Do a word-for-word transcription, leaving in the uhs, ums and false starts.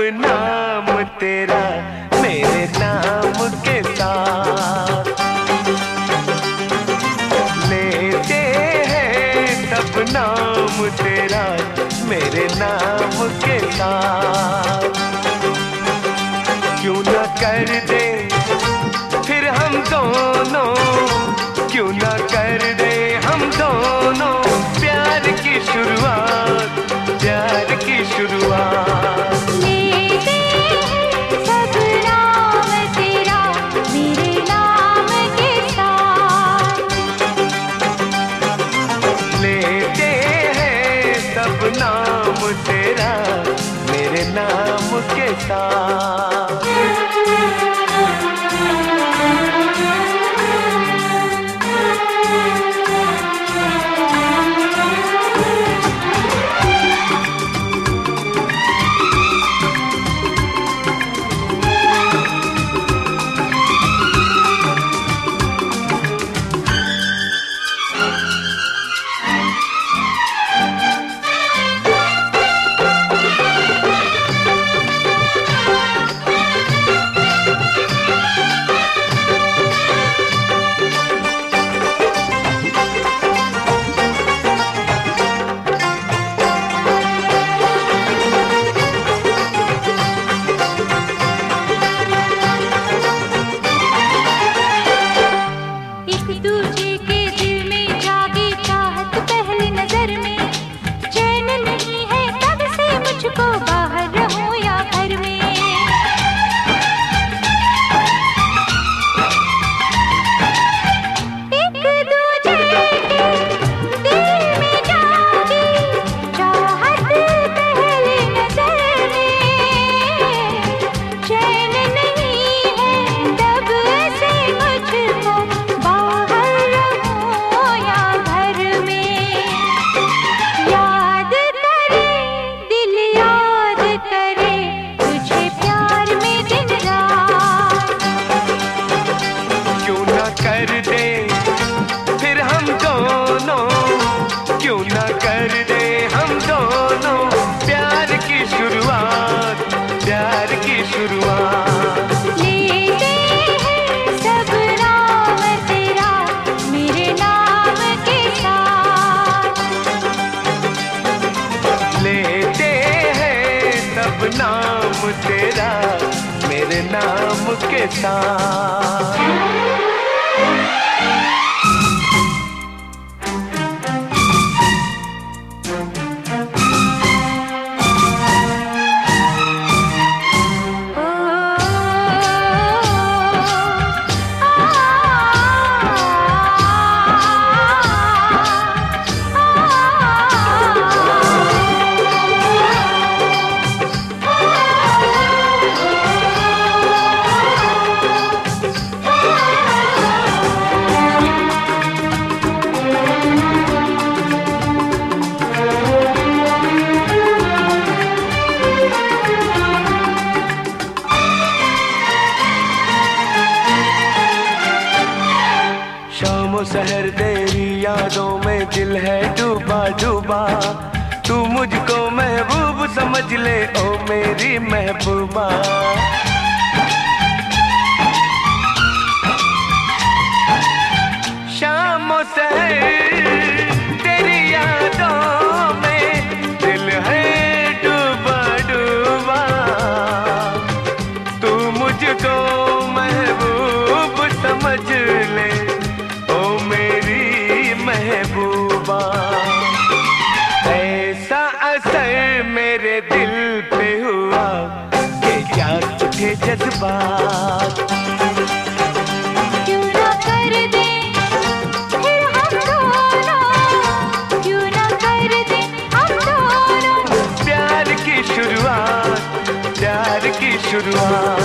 नाम तेरा मेरे नाम के साथ। लेते हैं सब नाम तेरा मेरे नाम के साथ। क्यों न कर दे फिर हम दोनों, क्यों न कर दे हम दोनों प्यार की शुरुआत, प्यार की शुरुआत। लेते हैं सब नाम तेरा मेरे नाम के साथ। लेते हैं सब नाम तेरा मेरे नाम के साथ। कर दे फिर हम दोनों, क्यों ना कर दे हम दोनों प्यार की शुरुआत, प्यार की शुरुआत। लेते हैं सब नाम तेरा मेरे नाम के साथ। लेते हैं सब नाम तेरा मेरे नाम के साथ। शहर तेरी यादों में दिल है डूबा डूबा, तू मुझको महबूब समझ ले ओ मेरी महबूबा। शाम शहर तेरी यादों में दिल है डूबा डूबा, तू मुझको महबूब समझ ले महबूबा। ऐसा असर मेरे दिल पे हुआ कि क्या उठे जज्बात। क्यों ना कर दे फिर हम दोनों, क्यों ना कर दे हम दोनों प्यार की शुरुआत, प्यार की शुरुआत।